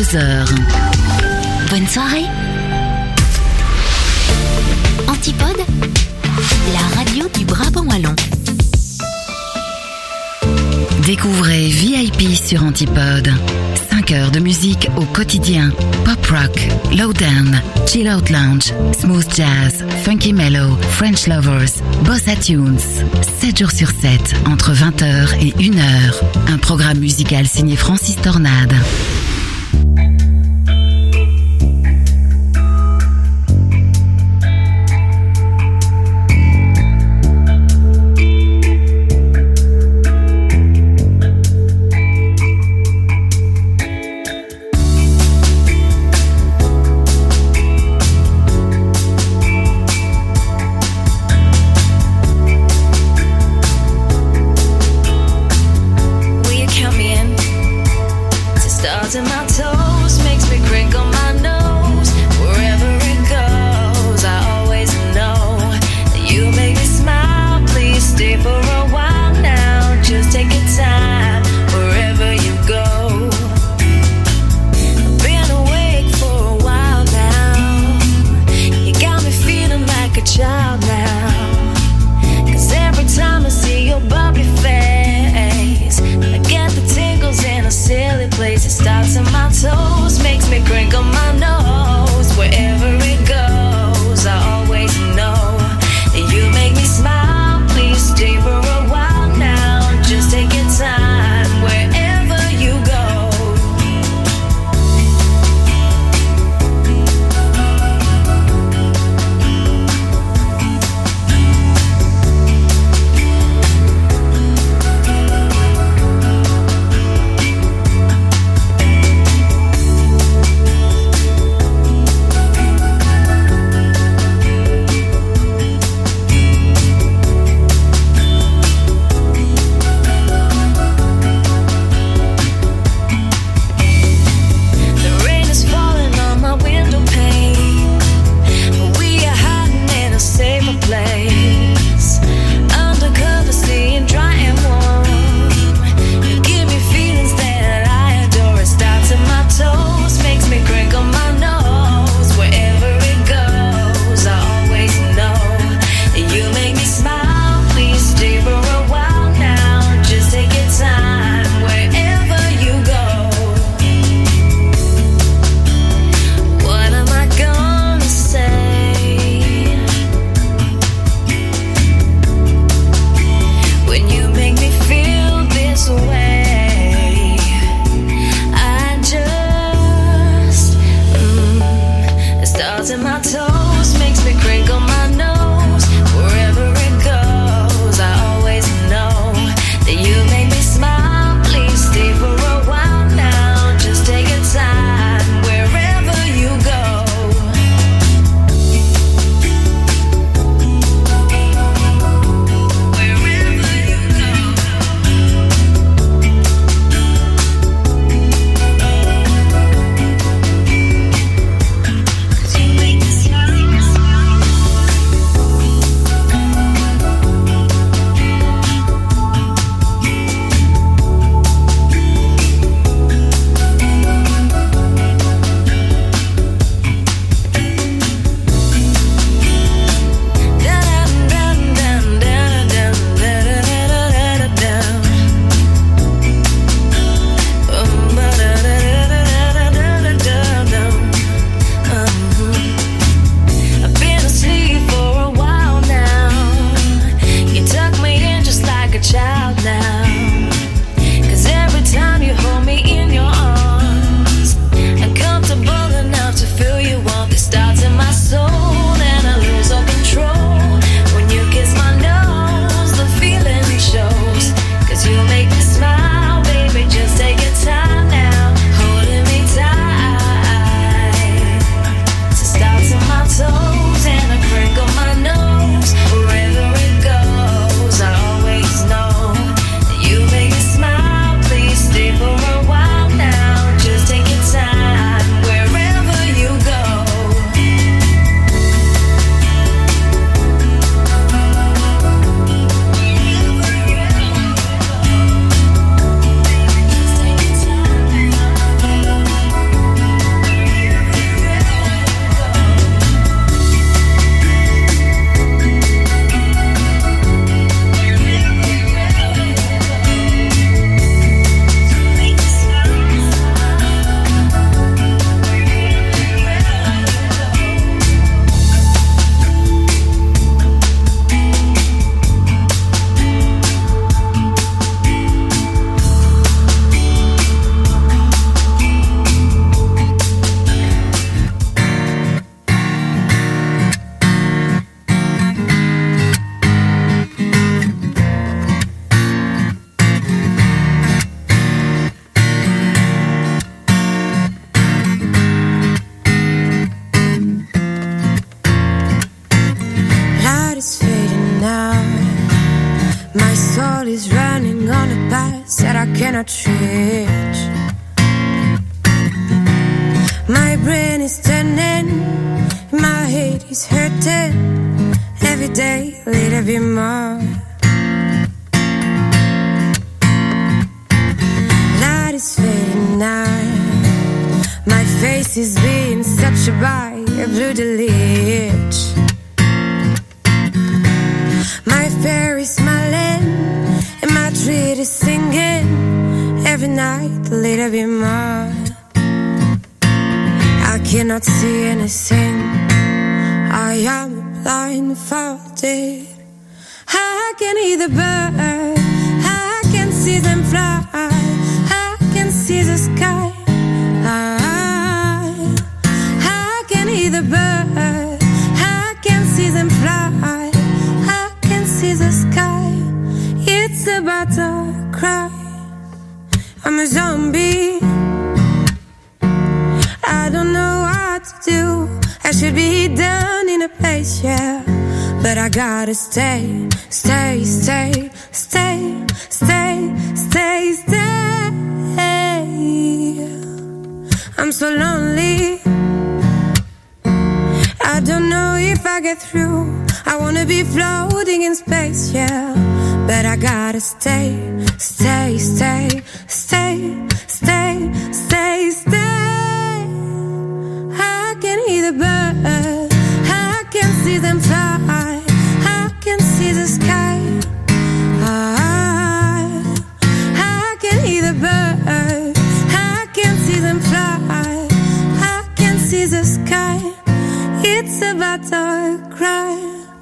22h. Bonne soirée. Antipode, la radio du Brabant wallon. Découvrez VIP sur Antipode. 5 heures de musique au quotidien. Pop rock, lowdown, chill out lounge, smooth jazz, funky mellow, French lovers, bossa tunes. 7 jours sur 7, entre 20h et 1h. Un programme musical signé Francis Tornade. In my soul is running on a path that I cannot reach. My brain is turning, my head is hurting. Every day a little bit more. Light is fading now. My face is being such a by a blue lich. My fairy is smiling and my tree is singing. Every night a little bit more. I cannot see anything. I am blindfolded. I can hear the bird. I can see them fly. I can see the sky. I can hear the bird. I can see them fly. I can see the sky. It's about to cry. I'm a zombie. I don't know what to do. I should be done in a place, yeah. But I gotta stay, stay, stay, stay, stay, stay, stay. I'm so lonely. I don't know if I get through. I wanna be floating in space, yeah. But I gotta stay, stay, stay, stay, stay, stay, stay. I can hear the birds. I can see them fly. I can see the sky. I can hear the birds. I can see them fly. I can see the sky. It's about to cry.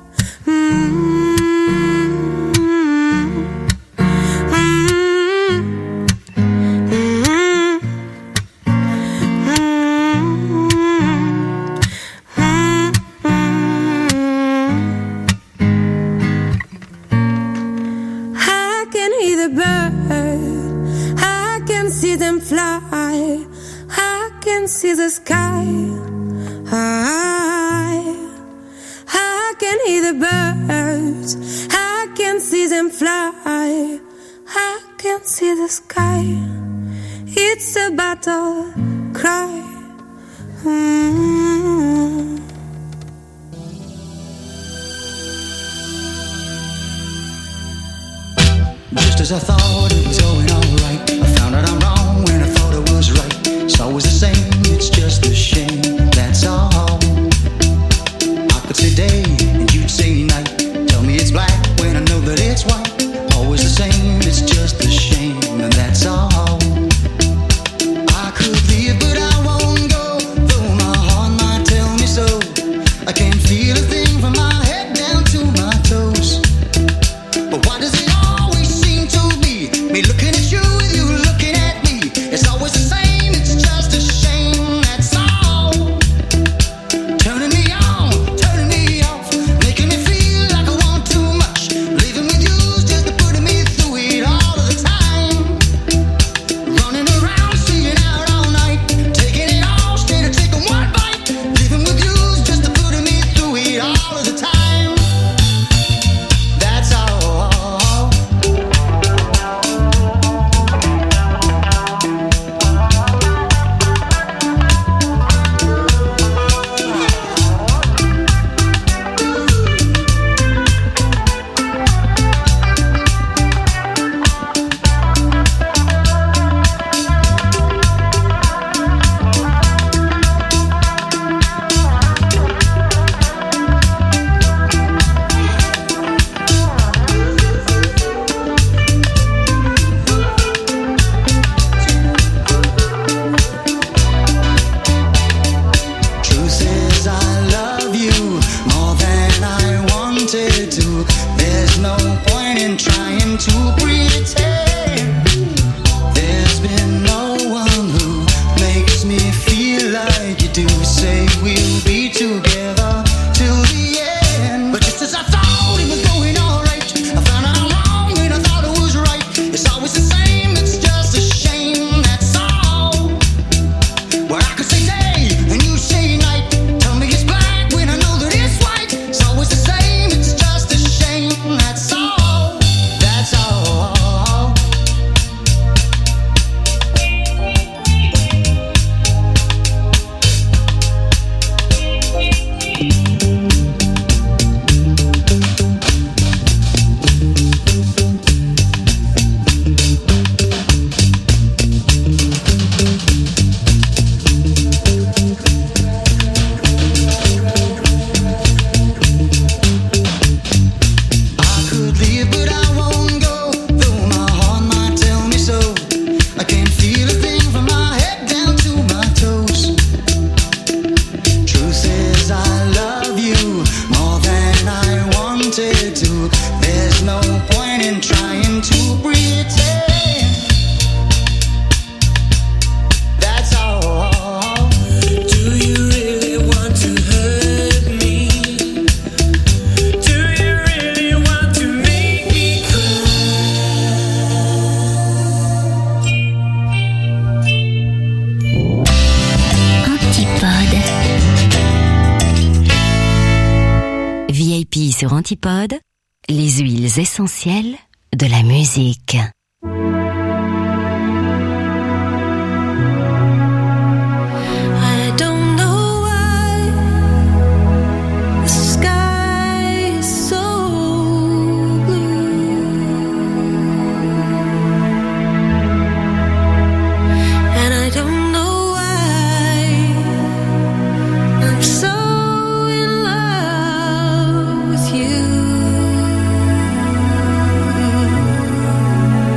I can hear the birds. I can see them fly. I can see the sky. I can hear the birds. I can see them fly. I can see the sky. It's about to cry. Just as I thought it was going all right, I found out I'm wrong when I thought it was right. It's always the same, it's just a shame, that's all. I could say day and you'd say night. Tell me it's black when I know that it's white. Always the same, it's just a shame, and that's all. I could leave but I won't go, though my heart might tell me so. I can't feel a thing from my head down to my toes. But why does it always seem to be me looking at you and you looking at me? It's always the same, it's just a shame, that's all. Turning me on, turning me off, making me feel like I want too much. Leaving with you's just putting me through it all of the time. Running around, staying out all night, taking it all straight or taking one bite. Leaving with you's just putting me through it all of the time. That's all. Truth is I love you more than I wanted to. There's no point in trying to pretend. There's been no one who makes me feel like you do. Say we'll be together till the end. But just as I thought it was going all right, I found out I'm wrong when I thought it was right. It's always the same, it's just a shame, that's all. Well, I could say day and you say night. Tell me it's black when I know that it's white. It's always the same, it's just a shame, that's all. That's all. trying to pretend. That's all. Do you really want to hurt me? Do you really want to make me Antipode. VIP sur Antipode, les huiles essentielles de la musique. I don't know why the sky is so blue, and I don't know why I'm so in love with you.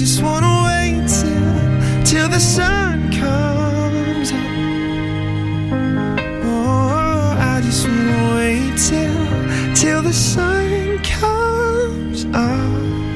just wanna wait till the sun comes up. Oh, I just wanna wait till the sun comes up.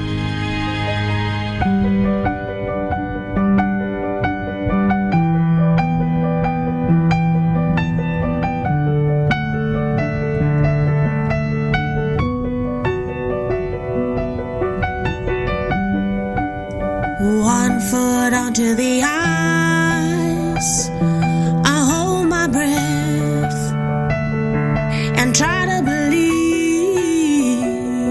One foot onto the ice, I hold my breath and try to believe.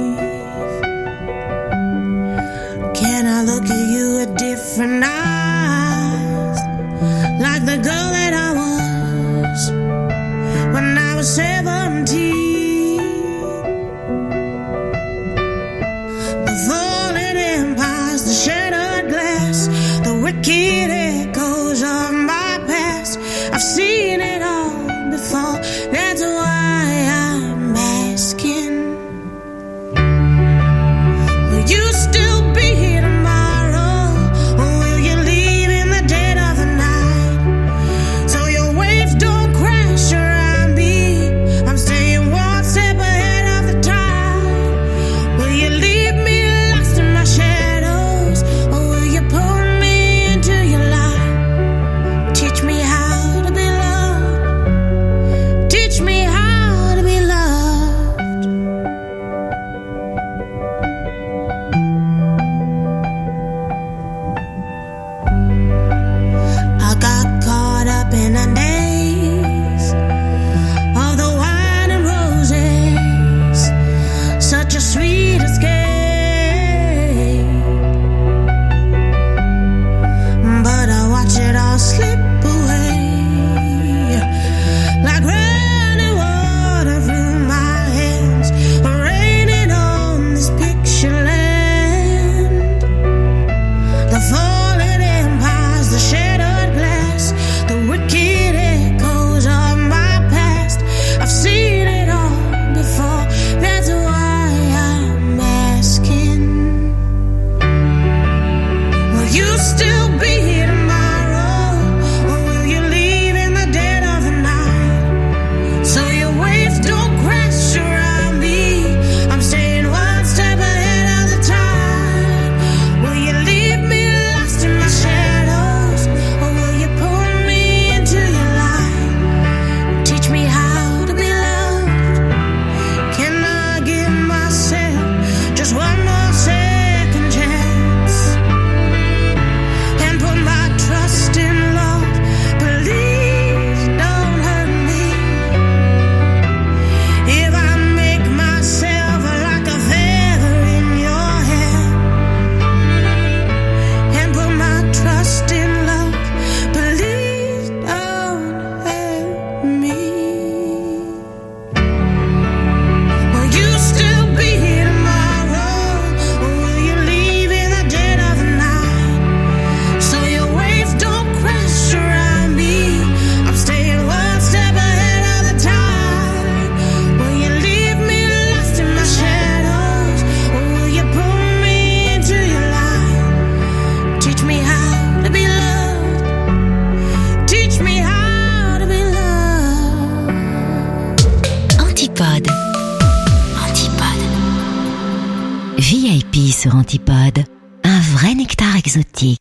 Can I look at you with different eyes, like the girl that I was when I was 17? The falling empires, the shattered glass, the wicked echoes of my past. I've seen it all before, that's why I'm asking. Will you still be here tomorrow, or will you leave in the dead of the night? So your waves don't crash around me, I'm staying one step ahead of the tide. Will you leave me lost in my shadows, or will you pull me into your light? Teach me how to be loved. Teach me how to be loved. I got caught up in the days of the wine and roses, such a sweet escape. But I watch it all slip away, like running water through my hands, raining on this picture land. The fallen empires, the shattered glass, the wicked echoes of my past. I've seen it all before, that's why I'm asking. Will you still be here tomorrow, or will you leave in the dead of the night? So your waves don't crash around me, I'm staying one step ahead of the tide. Will you leave me lost in my shadows, or will you pull me into your light? Teach me how to be loved. Can I give myself just one more second chance and put my trust in love? Please don't hurt me. If I make myself like a feather in your hair and put my trust in love, please don't hurt me. Will you still be here tomorrow, or will you leave in the dead of the night? So your waves don't crash around me, I'm staying one step ahead of the tide. Will you leave me lost in my shadows, or will you pull me into your light? Teach me how to be loved. Teach me how to be loved. Antipode. Antipode. VIP sur Antipode. Un vrai nectar exotique.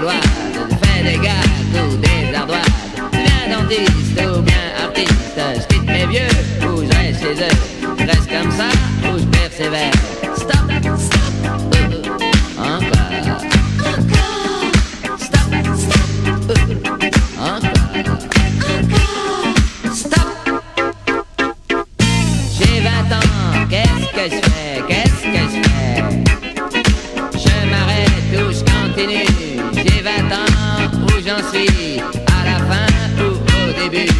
gauloise. Je fais des gags ou des ardoises. Je viens dentiste ou bien artiste. Je quitte mes vieux ou je reste chez eux. Je reste comme ça ou je persévère. Stop, stop, encore. Stop, stop, encore. Stop. J'ai 20 ans, qu'est-ce que je fais? Qu'est-ce que je fais? Je m'arrête ou je continue. J'ai 20 ans, où j'en suis? À la fin ou au début?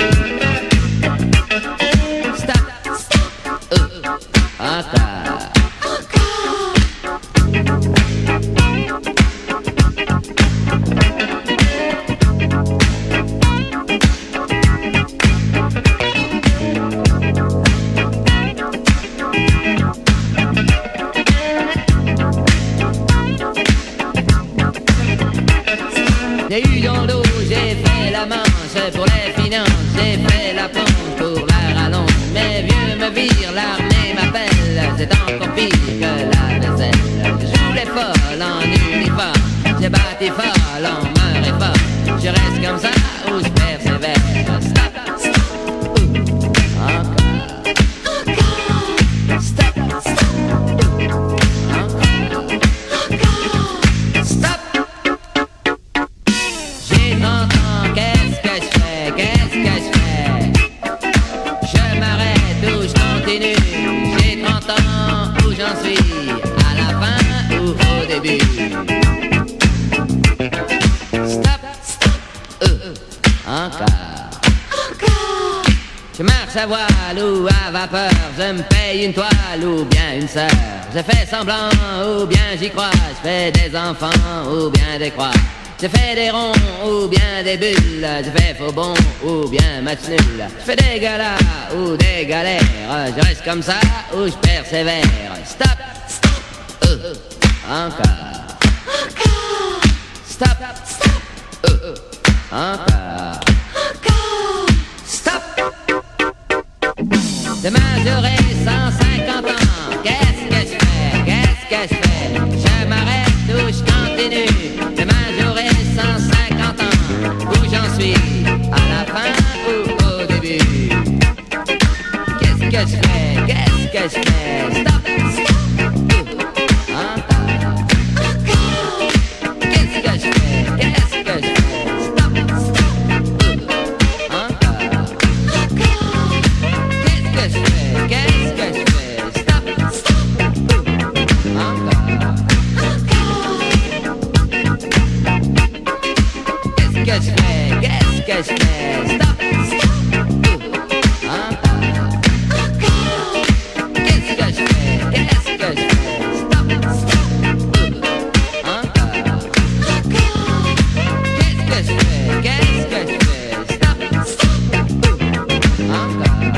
Stop, stop, encore. J'ai eu dans l'eau, j'ai fait la manche pour les finances, j'ai fait la planche pour la rallonge. Mes vieux me virent, l'armée m'appelle, c'est encore pire que la vaisselle. Je joue les folles en uniforme, j'ai bâti folle en me réforme. Je reste comme ça ou je persévère. Stop, stop, encore. Stop, stop, encore. Stop. J'ai 30 ans, qu'est-ce que je fais? Qu'est-ce que je fais? Je m'arrête ou je continue? J'ai 30 ans, où j'en suis? À la fin ou au début? Stop, stop, encore. Je marche à voile ou à vapeur, je me paye une toile ou bien une sœur. Je fais semblant ou bien j'y crois, je fais des enfants ou bien des croix. Je fais des ronds ou bien des bulles, je fais faux bon ou bien match nul. Je fais des galas ou des galères, je reste comme ça ou je persévère. Stop, stop, encore. Stop, stop, encore. Stop. Demain j'aurai 150 ans, qu'est-ce que je fais? Qu'est-ce que je fais? Je m'arrête ou je continue? Demain j'aurai 150 ans, où j'en suis? À la fin ou au début? Qu'est-ce que je fais? Qu'est-ce que je fais? Stop, stop, encore. Qu'est-ce que je fais? Qu'est-ce que je fais? Stop, stop, encore. Qu'est-ce que je fais? Qu'est-ce que je fais? Stop, stop, encore. Qu'est-ce que je fais? Qu'est-ce que je fais? Stop, stop, encore. Qu'est-ce que je fais? Qu'est-ce que je fais? Stop, stop, encore. Qu'est-ce que je fais? Qu'est-ce que je fais? Stop, stop, encore.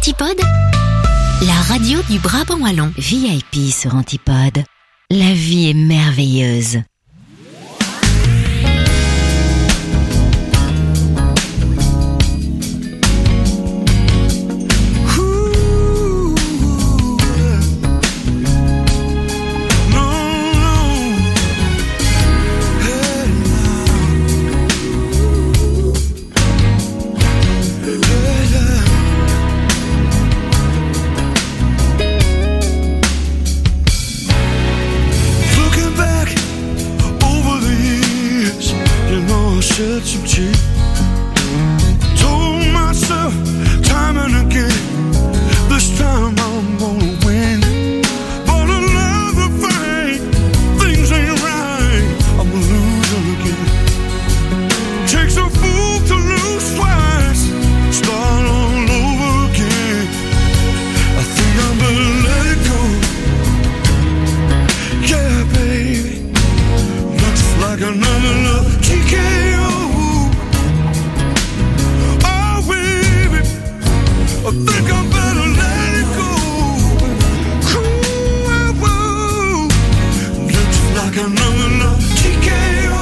Antipode, la radio du Brabant wallon. VIP sur Antipode. La vie est merveilleuse. Told myself time and again, this time I'm gonna win. But another fight, things ain't right, I'm a loser again. Takes a fool to lose twice, start all over again. I think I better let it go. Yeah, baby, looks like another love TKO. I think I better let it go. Ooh, looks like another love TKO.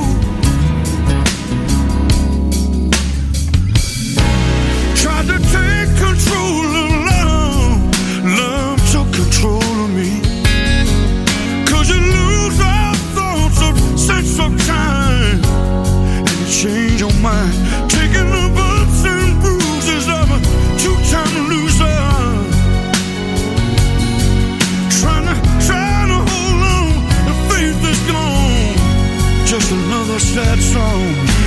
Tried to take control of love, love took control of me. 'Cause you lose all thoughts of sense of time, and you change your mind, taking the bumps and bruises of a two-time loser. Trying to hold on, the faith is gone. Just another sad song.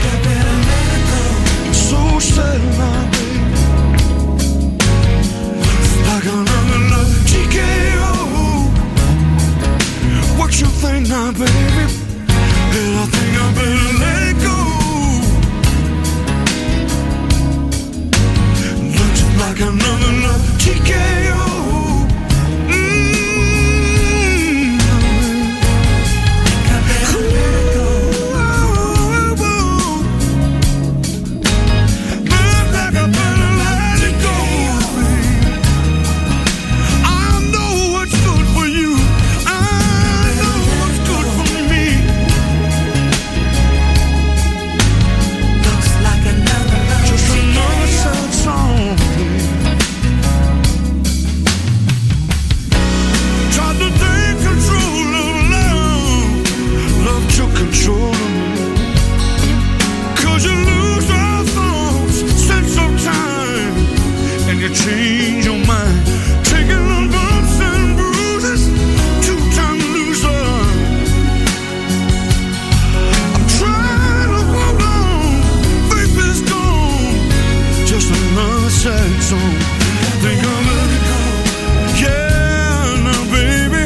So sad now, baby. Like another love TKO. What you think now, baby? And I think I better let it go. Like another love TKO. Change your mind, taking the bumps and bruises, two-time loser. I'm trying to hold on, faith is gone, just another sad song. Think I'll let it go, yeah, now baby,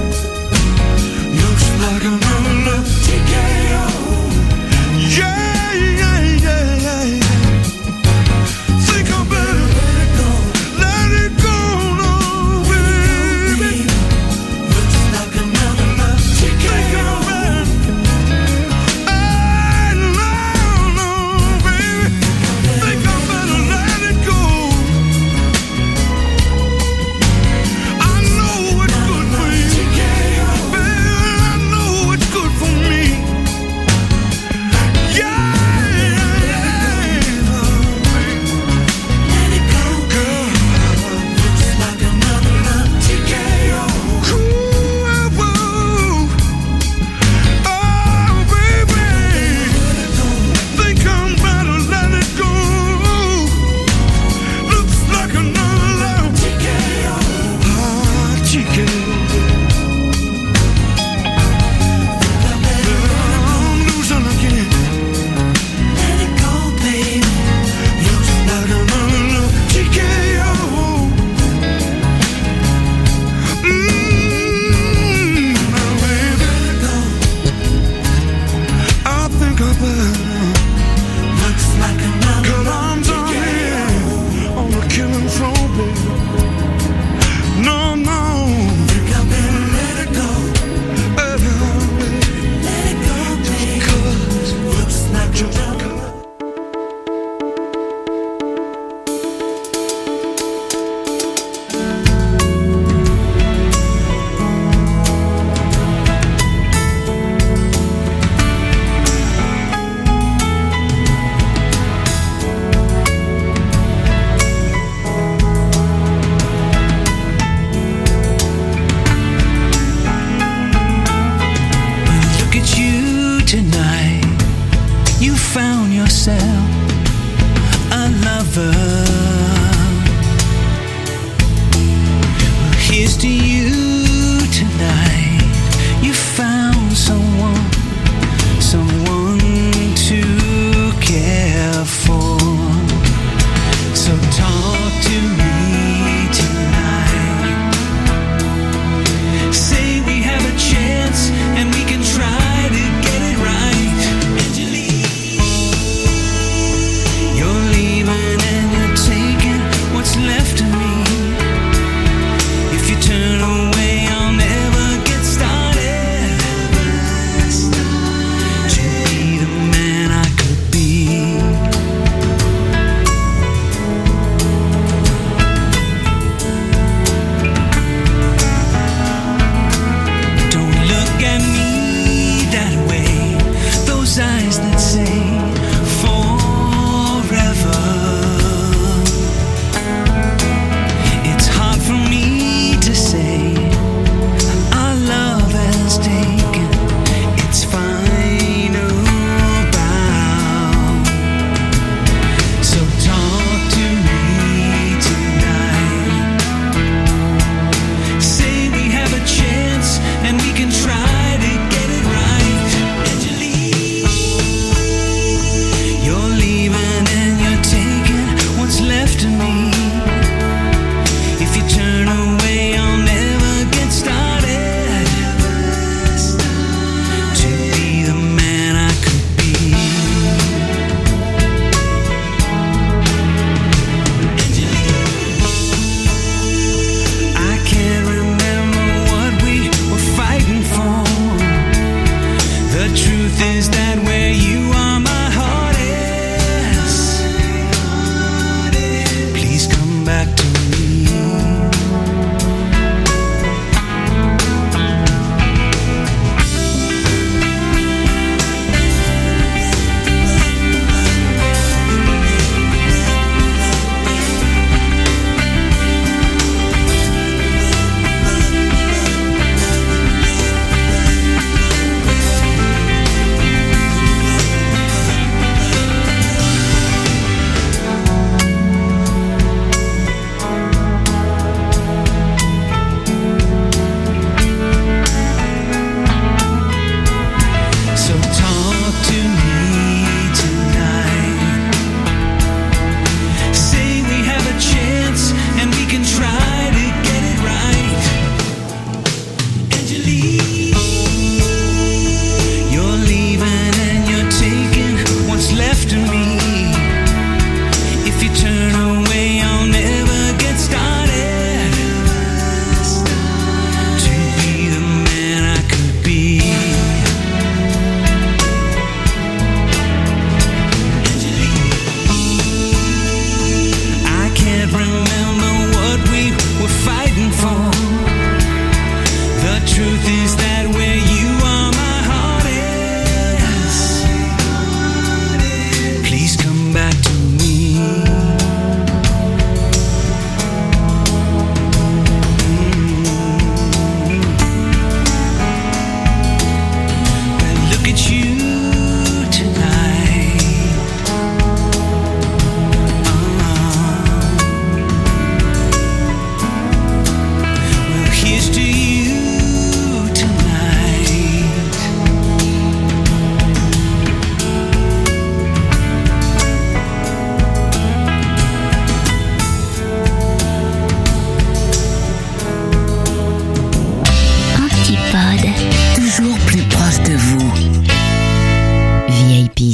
looks like another love TKO. Yeah, yeah, yeah, yeah, yeah. Think I better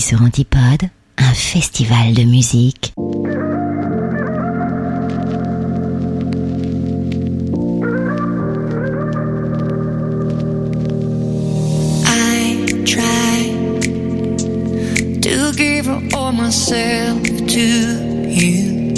sur Antipode, un festival de musique. Give all myself to you,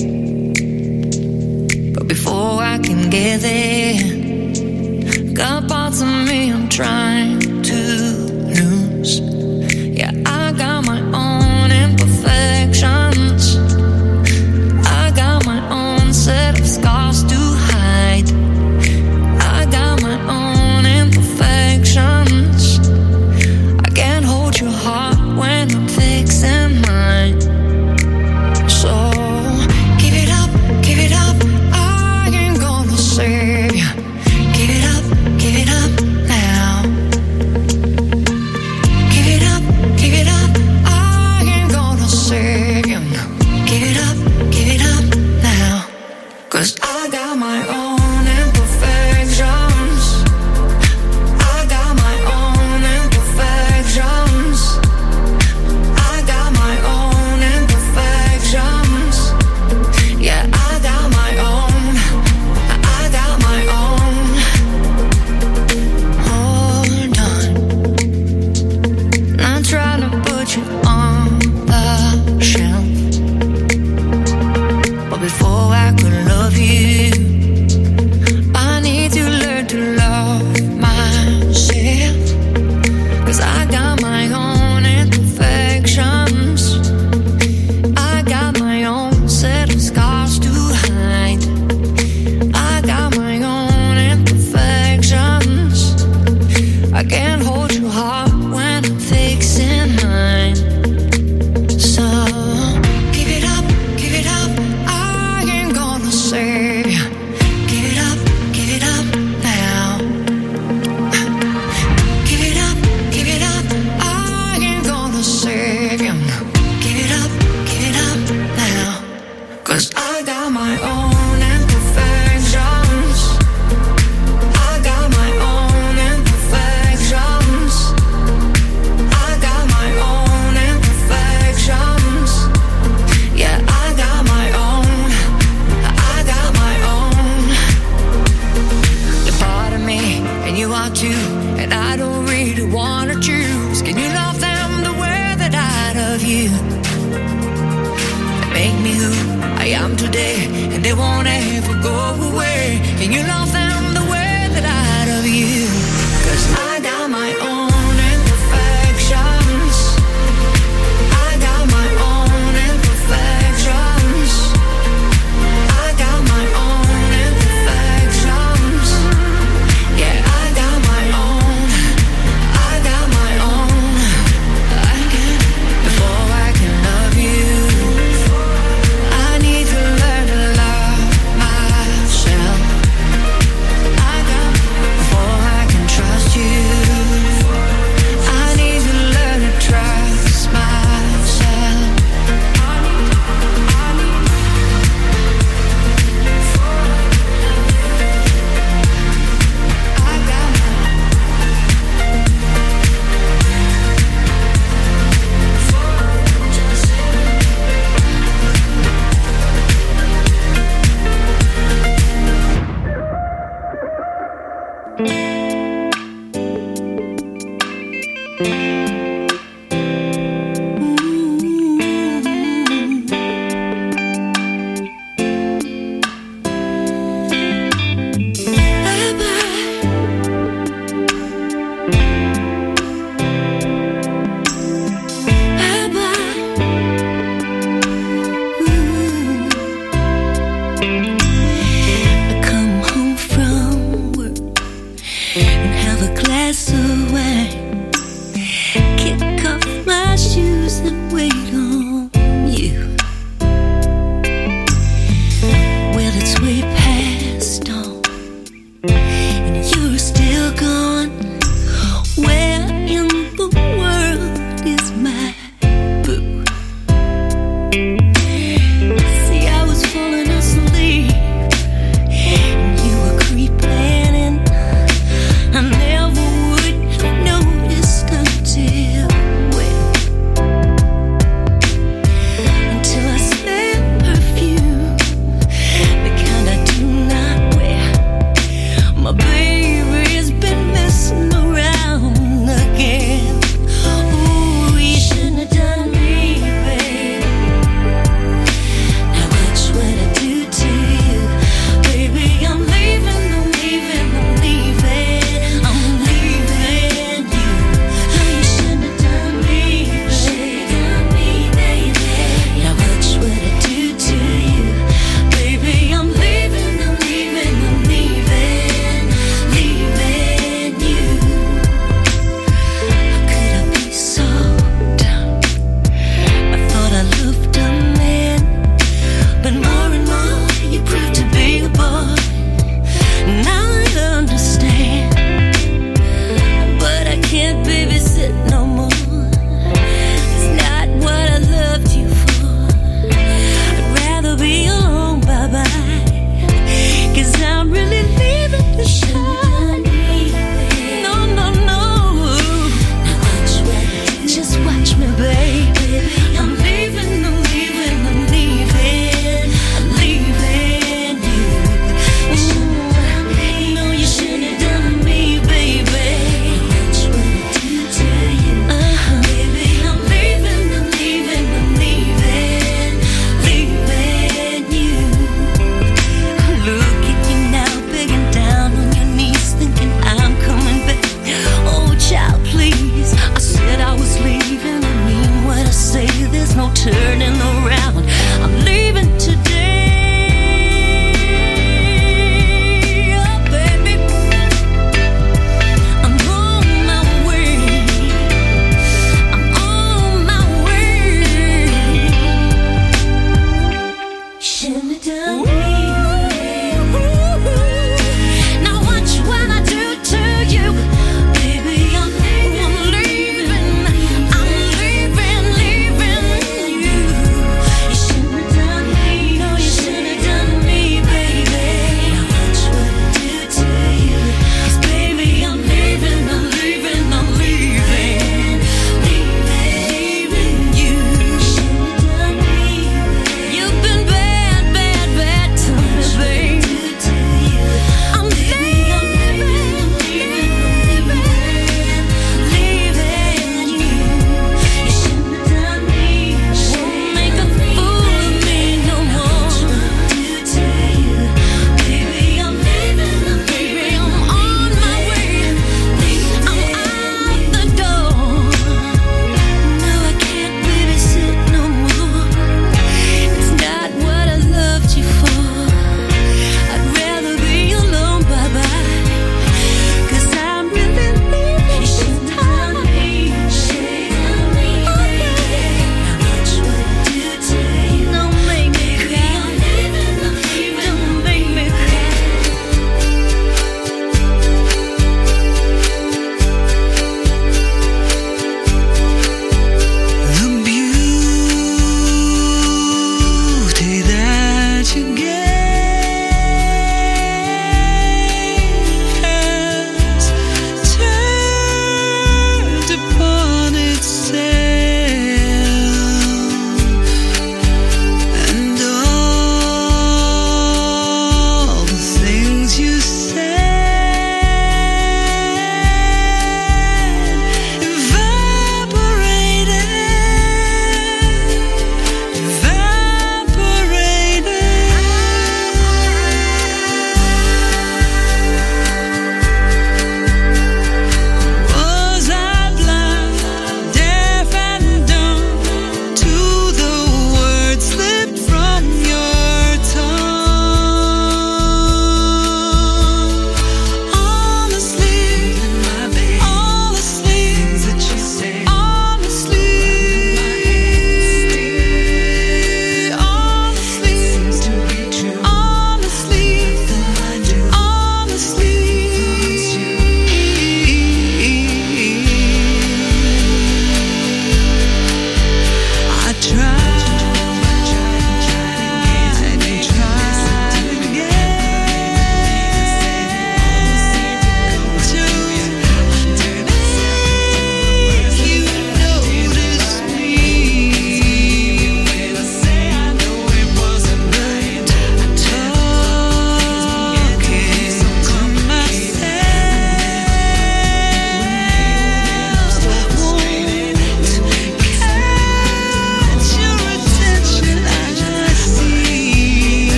but before I can get there, got parts of me I'm trying to lose. Yeah, I got my own imperfections, I got my own set of scars to hide, I got my own imperfections. I can't hold your heart when I'm fixing mine. So give it up, I ain't gonna save you. Give it up now. Give it up, I ain't gonna save you. Give it up now. 'Cause I got my own imperfections, I got my own imperfections, I got my own imperfections. Yeah, I got my own, I got my own. Hold on, not trying to put you on the shelf, but before I could love you, I need to learn to love myself. 'Cause I got my own imperfections, I got my own set of scars to hide, I got my own imperfections. I can't hold your heart when I'm fixing mine. So give it up, I ain't gonna save you. Give it up now. Give it up, I ain't gonna save you. Give it up now. 'Cause I got my own imperfections, I got my own imperfections, I got my own imperfections. Yeah, I got my own, I got my own. You're part of me, and you are too, and I don't really wanna choose. Can you love them the way that I love you? Make me who I am today, and they won't ever go away. Can you love them the way that I love you? 'Cause I